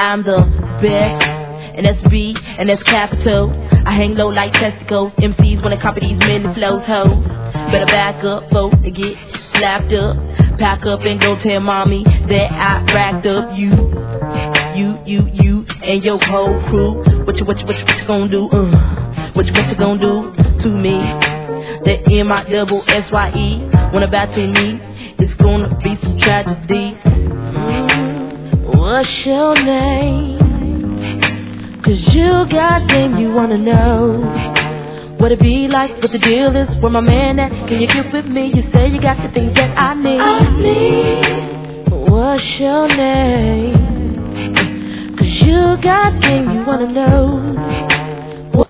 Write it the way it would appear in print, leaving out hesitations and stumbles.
I'm the best, and that's B, and that's capital. I hang low like testicles. MCs wanna copy these men and flows, hoes. Better back up, folks, and get slapped up. Pack up and go tell mommy that I racked up you, and your whole crew. What you gonna do? What you gonna do to me? The MISSYE, when about to me, it's gonna be some tragedy. What's your name? 'Cause you got game you wanna know what it be like, what the deal is, where my man at? Can you get with me? You say you got the things that I need. What's your name? 'Cause you got game you wanna know